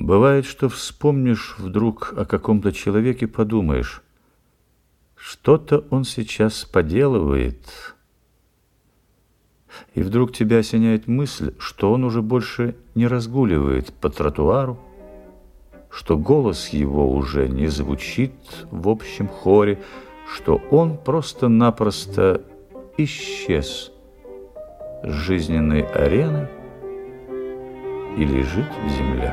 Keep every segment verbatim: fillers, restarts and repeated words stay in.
Бывает, что вспомнишь вдруг о каком-то человеке, подумаешь, что-то он сейчас поделывает, и вдруг тебя осеняет мысль, что он уже больше не разгуливает по тротуару, что голос его уже не звучит в общем хоре, что он просто-напросто исчез с жизненной арены и лежит в земле.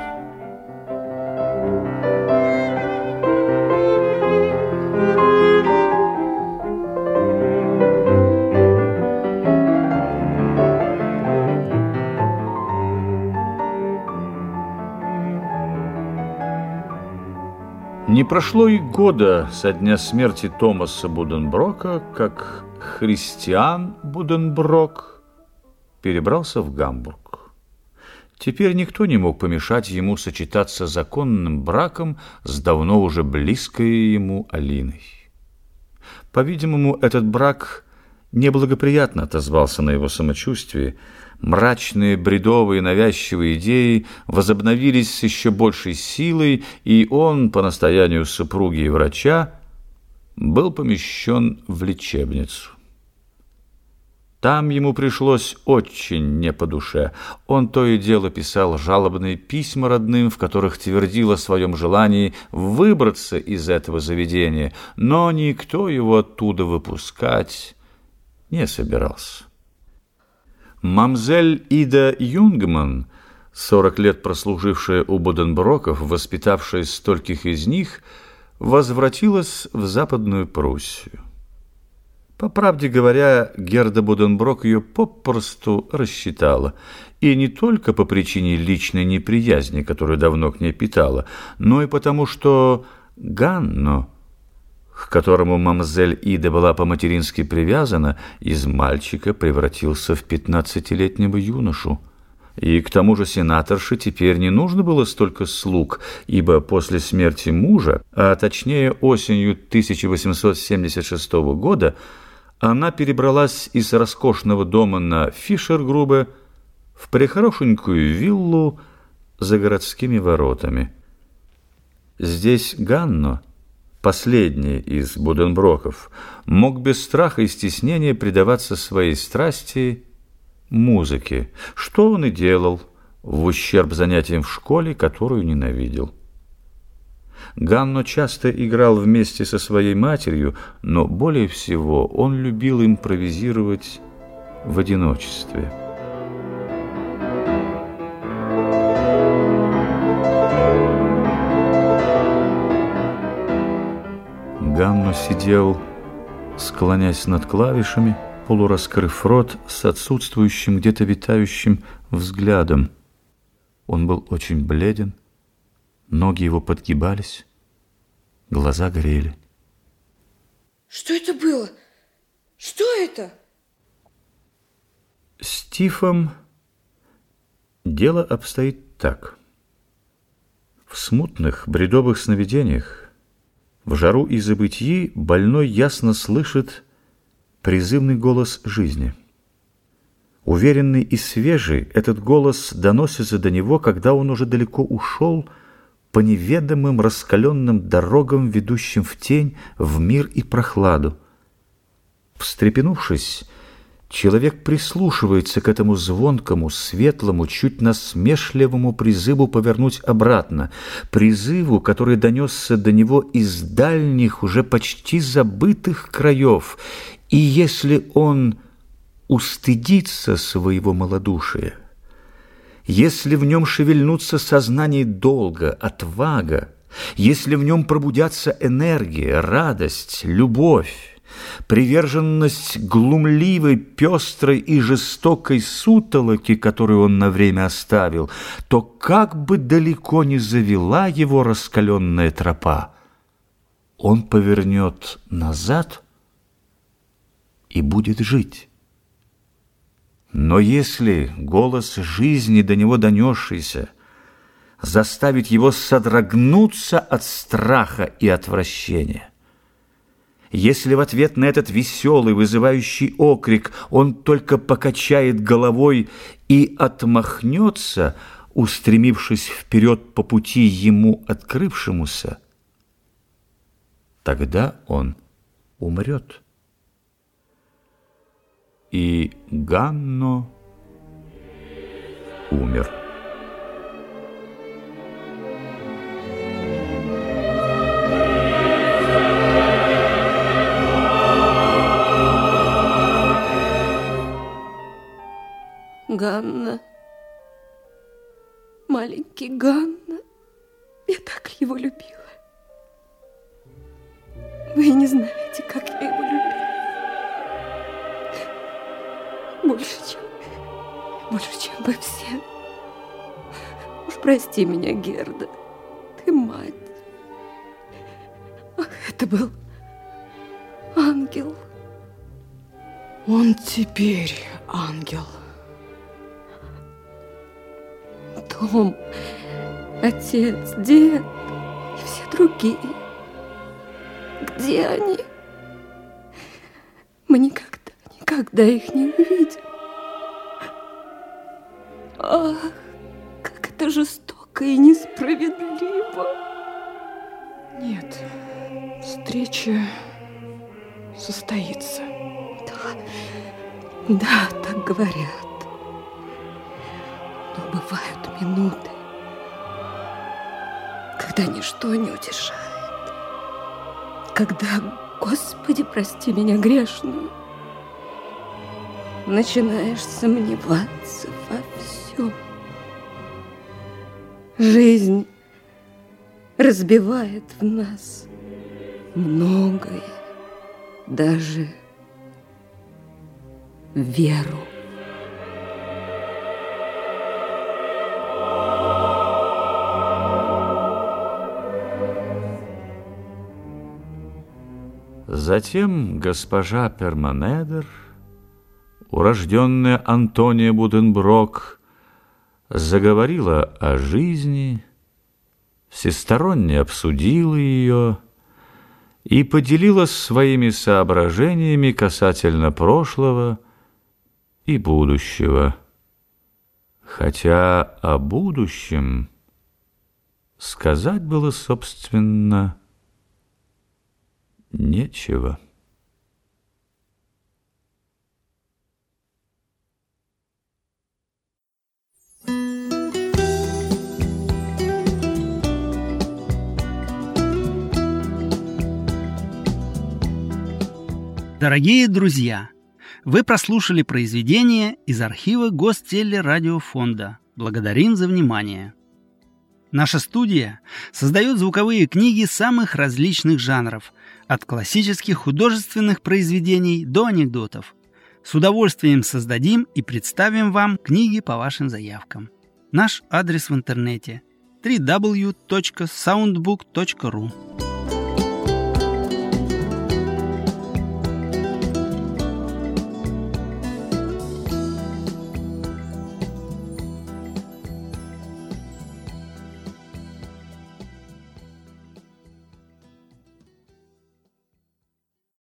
Не прошло и года со дня смерти Томаса Буденброка, как Христиан Буденброк перебрался в Гамбург. Теперь никто не мог помешать ему сочетаться законным браком с давно уже близкой ему Алиной. По-видимому, этот брак неблагоприятно отозвался на его самочувствии. Мрачные, бредовые, навязчивые идеи возобновились с еще большей силой, и он, по настоянию супруги и врача, был помещен в лечебницу. Там ему пришлось очень не по душе. Он то и дело писал жалобные письма родным, в которых твердил о своем желании выбраться из этого заведения, но никто его оттуда выпускать не собирался. Мамзель Ида Юнгман, сорок лет прослужившая у Буденброков, воспитавшая стольких из них, возвратилась в Западную Пруссию. По правде говоря, Герда Буденброк ее попросту рассчитала, и не только по причине личной неприязни, которую давно к ней питала, но и потому, что Ганно, к которому мамзель Ида была по-матерински привязана, из мальчика превратился в пятнадцатилетнего юношу. И к тому же сенаторше теперь не нужно было столько слуг, ибо после смерти мужа, а точнее осенью тысяча восемьсот семьдесят шестого года, она перебралась из роскошного дома на Фишергрубе в прехорошенькую виллу за городскими воротами. Здесь Ганно, последний из Буденброков, мог без страха и стеснения предаваться своей страсти музыке, что он и делал, в ущерб занятиям в школе, которую ненавидел. Ганно часто играл вместе со своей матерью, но более всего он любил импровизировать в одиночестве. Ганно сидел, склонясь над клавишами, полураскрыв рот с отсутствующим, где-то витающим взглядом. Он был очень бледен, ноги его подгибались, глаза горели. Что это было? Что это? С Тифом дело обстоит так. В смутных, бредовых сновидениях, в жару и забытьи больной ясно слышит призывный голос жизни. Уверенный и свежий, этот голос доносится до него, когда он уже далеко ушел по неведомым раскаленным дорогам, ведущим в тень, в мир и прохладу. Встрепенувшись, человек прислушивается к этому звонкому, светлому, чуть насмешливому призыву повернуть обратно, призыву, который донесся до него из дальних, уже почти забытых краев. И если он устыдится своего малодушия, если в нем шевельнутся сознание долга, отвага, если в нем пробудятся энергия, радость, любовь, приверженность глумливой, пестрой и жестокой сутолоки, которую он на время оставил, то как бы далеко ни завела его раскаленная тропа, он повернет назад и будет жить. Но если голос жизни, до него донесшийся, заставит его содрогнуться от страха и отвращения, если в ответ на этот веселый, вызывающий окрик он только покачает головой и отмахнется, устремившись вперед по пути ему открывшемуся, тогда он умрет. И Ганно умер. Ганна, маленький Ганна, я так его любила. Вы не знаете, как я его любила. Больше, чем, больше, чем вы все. Уж прости меня, Герда, ты мать. Ах, это был ангел. Он теперь ангел. Том, отец, дед и все другие. Где они? Мы никогда, никогда их не увидим. Ах, как это жестоко и несправедливо. Нет, встреча состоится. Да, да, так говорят. Но бывают минуты, когда ничто не утешает. Когда, Господи, прости меня грешную, начинаешь сомневаться во всем. Жизнь разбивает в нас многое, даже веру. Затем госпожа Перманедер, урожденная Антония Буденброк, заговорила о жизни, всесторонне обсудила ее и поделилась своими соображениями касательно прошлого и будущего. Хотя о будущем сказать было, собственно, нечего. Дорогие друзья, вы прослушали произведение из архива Гостелерадиофонда. Благодарим за внимание. Наша студия создает звуковые книги самых различных жанров, от классических художественных произведений до анекдотов. С удовольствием создадим и представим вам книги по вашим заявкам. Наш адрес в интернете – дабл ю дабл ю дабл ю точка саундбук точка ру.